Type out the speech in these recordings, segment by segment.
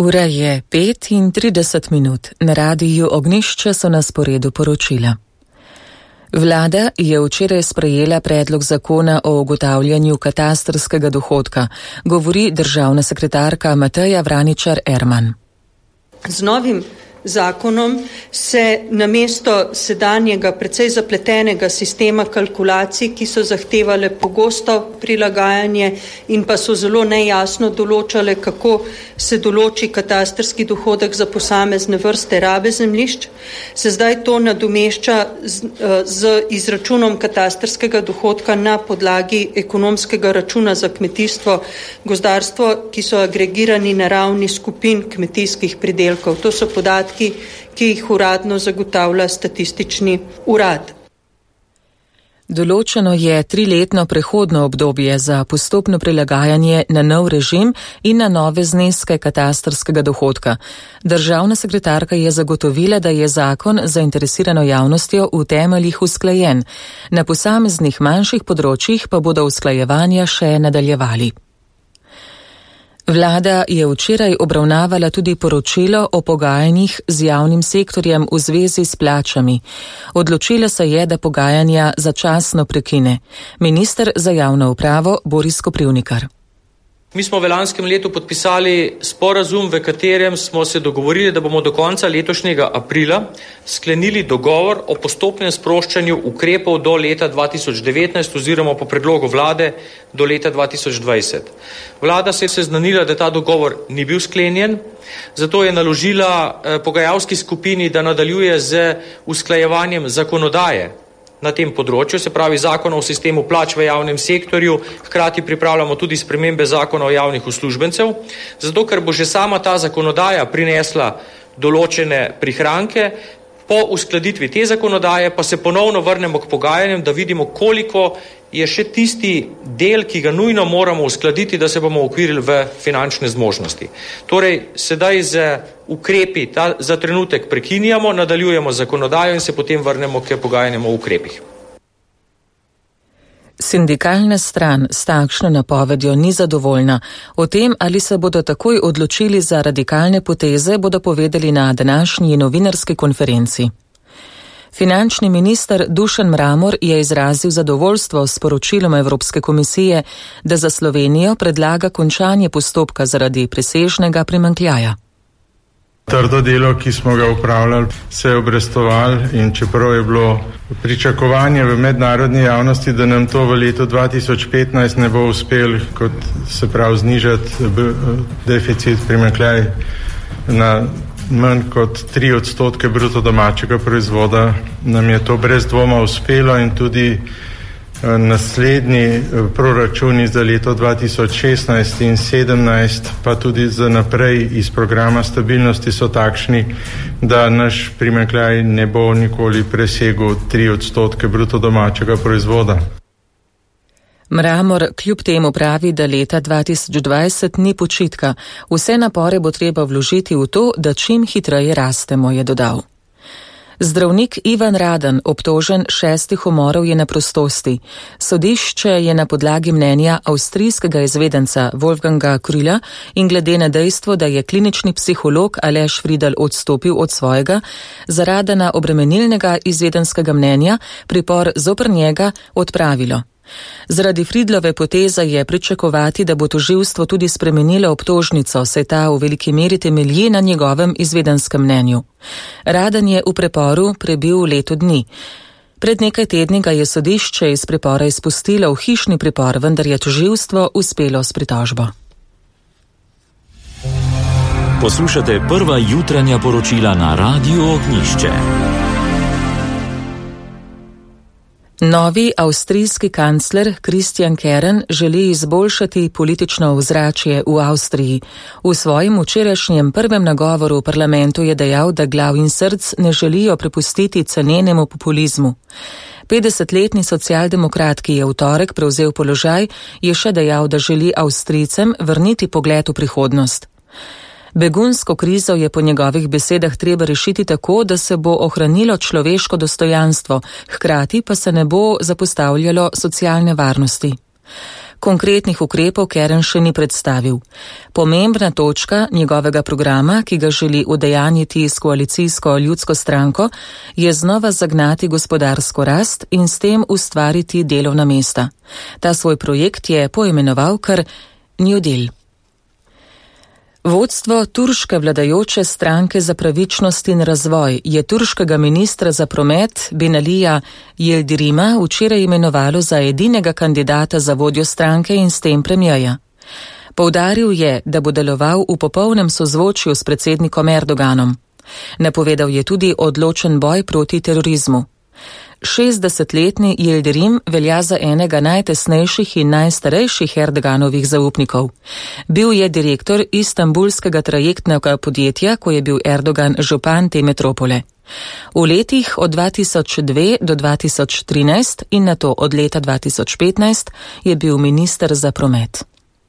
Ura je 5:30. Na radiju Ognjišče so na sporedu poročila. Vlada je včeraj sprejela predlog zakona o ugotavljanju katastrskega dohodka, govori državna sekretarka Mateja Vraničar Erman. Z novim zakonom se namesto sedanjega precej zapletenega sistema kalkulacij, ki so zahtevale pogosto prilagajanje in pa so zelo nejasno določale, kako se določi katastrski dohodek za posamezne vrste rabe zemljišč, se zdaj to nadomešča z izračunom katastrskega dohodka na podlagi ekonomskega računa za kmetijstvo, gozdarstvo, ki so agregirani na ravni skupin kmetijskih pridelkov. To so podatki, ki jih uradno zagotavlja statistični urad. Določeno je 3-letno prehodno obdobje za postopno prilagajanje na nov režim in na nove zneske katastrskega dohodka. Državna sekretarka je zagotovila, da je zakon z zainteresirano javnostjo v temeljih usklajen. Na posameznih manjših področjih pa bodo usklajevanja še nadaljevali. Vlada je včeraj obravnavala tudi poročilo o pogajanjih z javnim sektorjem v zvezi s plačami. Odločila se je, da pogajanja začasno prekine. Minister za javno upravo Boris Koprivnikar. Mi smo v lanskem letu podpisali sporazum, v katerem smo se dogovorili, da bomo do konca letošnjega aprila sklenili dogovor o postopnem sproščanju ukrepov do leta 2019 oziroma po predlogu vlade do leta 2020. Vlada se je seznanila, da ta dogovor ni bil sklenjen, zato je naložila pogajalski skupini, da nadaljuje z usklajevanjem zakonodaje na tem področju, se pravi zakona o sistemu plač v javnem sektorju, hkrati pripravljamo tudi spremembe zakona o javnih uslužbencev, zato ker bo že sama ta zakonodaja prinesla določene prihranke. Po uskladitvi te zakonodaje pa se ponovno vrnemo k pogajanjem, da vidimo, koliko je še tisti del, ki ga nujno moramo uskladiti, da se bomo ukvirili v finančne zmožnosti. Torej, sedaj z ukrepi za trenutek prekinjamo, nadaljujemo zakonodajo in se potem vrnemo k pogajanjem o ukrepih. Sindikalna stran s takšno napovedjo ni zadovoljna. O tem, ali se bodo takoj odločili za radikalne poteze, bodo povedali na današnji novinarski konferenci. Finančni minister Dušan Mramor je izrazil zadovoljstvo s poročilom Evropske komisije, da za Slovenijo predlaga končanje postopka zaradi presežnega primanjkljaja. Trdo delo, ki smo ga upravljali, se je obrestovalo in čeprav je bilo pričakovanje v mednarodni javnosti, da nam to v letu 2015 ne bo uspelo, kot se pravi znižati deficit primanjkljaj na manj kot 3% bruto domačega proizvoda, nam je to brez dvoma uspelo in tudi naslednji proračuni za leto 2016 in 2017, pa tudi za naprej iz programa stabilnosti so takšni, da naš primanjkljaj ne bo nikoli presegel 3% bruto domačega proizvoda. Mramor kljub temu pravi, da leta 2020 ni počitka. Vse napore bo treba vložiti v to, da čim hitreje rastemo, je dodal. Zdravnik Ivan Radan, obtožen 6 umorov, je na prostosti. Sodišče je na podlagi mnenja avstrijskega izvedenca Wolfganga Krila in glede na dejstvo, da je klinični psiholog Aleš Fridl odstopil od svojega, za Radana obremenilnega izvedenskega mnenja pripor zoper njega odpravilo. Zaradi Fridlove poteze je pričakovati, da bo tožilstvo tudi spremenilo obtožnico, saj ta v veliki meri temelji na njegovem izvedenskem mnenju. Radan je v preporu prebil leto dni. Pred nekaj tedni ga je sodišče iz pripora izpustilo v hišni pripor, vendar je tožilstvo uspelo s pritožbo. Poslušate prva jutranja poročila na Radiju Ognjišče. Novi avstrijski kancler Christian Kern želi izboljšati politično ozračje v Avstriji. V svojem včerajšnjem prvem nagovoru v parlamentu je dejal, da glav in src ne želijo prepustiti cenenemu populizmu. 50-letni socialdemokrat, ki je v torek prevzel položaj, je še dejal, da želi Avstrijcem vrniti pogled v prihodnost. Begunsko krizo je po njegovih besedah treba rešiti tako, da se bo ohranilo človeško dostojanstvo, hkrati pa se ne bo zapostavljalo socialne varnosti. Konkretnih ukrepov Kern še ni predstavil. Pomembna točka njegovega programa, ki ga želi udejanjiti s koalicijsko ljudsko stranko, je znova zagnati gospodarsko rast in s tem ustvariti delovna mesta. Ta svoj projekt je poimenoval kar New Deal. Vodstvo turške vladajoče stranke za pravičnost in razvoj je turškega ministra za promet Binalija Yildirima včeraj imenovalo za edinega kandidata za vodjo stranke in s tem premierja. Poudaril je, da bo deloval v popolnem sozvočju s predsednikom Erdoganom. Napovedal je tudi odločen boj proti terorizmu. 60-letni Yildirim velja za enega najtesnejših in najstarejših Erdoganovih zaupnikov. Bil je direktor istanbulskega trajektnega podjetja, ko je bil Erdogan župan te metropole. V letih od 2002 do 2013 in nato od leta 2015 je bil minister za promet.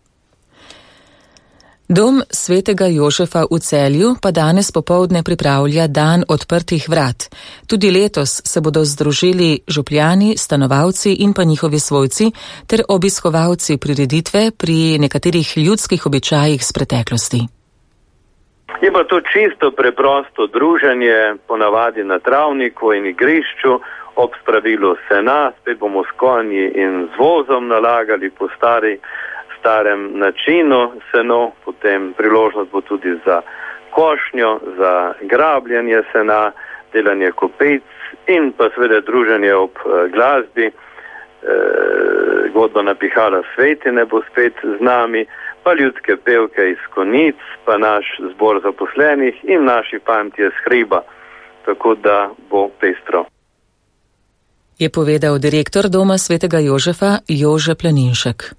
Dom svetega Jožefa v Celju pa danes popoldne pripravlja dan odprtih vrat. Tudi letos se bodo združili župljani, stanovalci in pa njihovi svojci ter obiskovalci prireditve pri nekaterih ljudskih običajih z preteklosti. Je pa to čisto preprosto druženje, ponavadi na travniku in igrišču, ob spravilu sena, spet bomo s konji in z vozom nalagali po starem načinu seno, potem priložnost bo tudi za košnjo, za grabljanje sena, delanje kopic in pa seveda druženje ob glasbi. Godba Napihala Svetine bo spet z nami, pa ljudske pevke iz Konic, pa naš zbor zaposlenih in naši fantje z hriba, tako da bo pestro. Je povedal direktor Doma svetega Jožefa Jože Planinšek.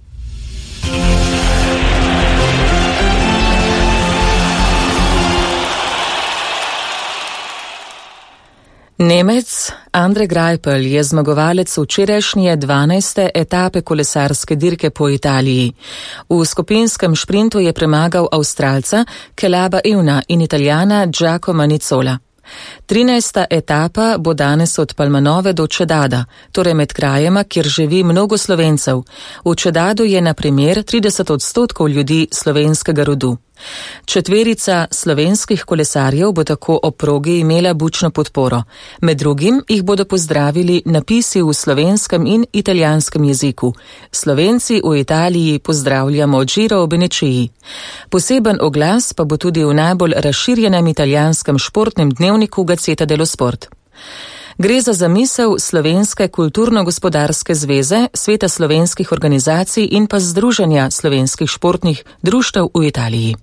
Nemec Andre Greipel je zmagovalec včerajšnje 12. etape kolesarske dirke po Italiji. V skupinskem šprintu je premagal Avstralca Calaba Euna in Italijana Giacomo Nicola. 13. etapa bo danes od Palmanove do Čedada, torej med krajema, kjer živi mnogo Slovencev. V Čedadu je na primer 30% ljudi slovenskega rodu. Četverica slovenskih kolesarjev bo tako ob progi imela bučno podporo. Med drugim jih bodo pozdravili napisi v slovenskem in italijanskem jeziku. Slovenci v Italiji pozdravljamo Giro Benečiji. Poseben oglas pa bo tudi v najbolj razširjenem italijanskem športnem dnevniku Gazzetta dello Sport. Gre za zamisel Slovenske kulturno-gospodarske zveze, Sveta slovenskih organizacij in pa Združenja slovenskih športnih društev v Italiji.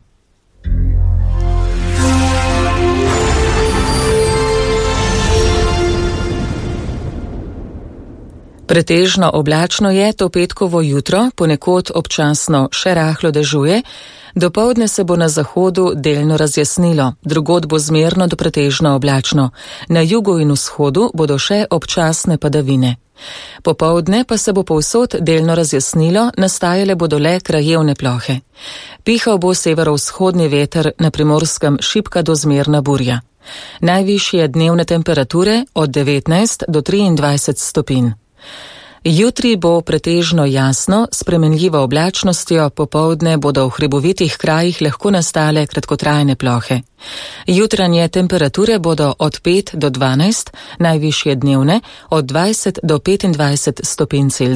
Pretežno oblačno je to petkovo jutro, ponekod občasno še rahlo dežuje. Dopoldne se bo na zahodu delno razjasnilo, drugod bo zmerno do pretežno oblačno. Na jugu in vzhodu bodo še občasne padavine. Popoldne pa se bo povsod delno razjasnilo, nastajale bodo le krajevne plohe. Pihal bo severovzhodni veter, na Primorskem šibka do zmerna burja. Najvišje dnevne temperature od 19 do 23 stopinj. Jutri bo pretežno jasno, s spremenljivo oblačnostjo, popoldne bodo v hribovitih krajih lahko nastale kratkotrajne plohe. Jutranje temperature bodo od 5 do 12, najvišje dnevne od 20 do 25 stopinj Celzija.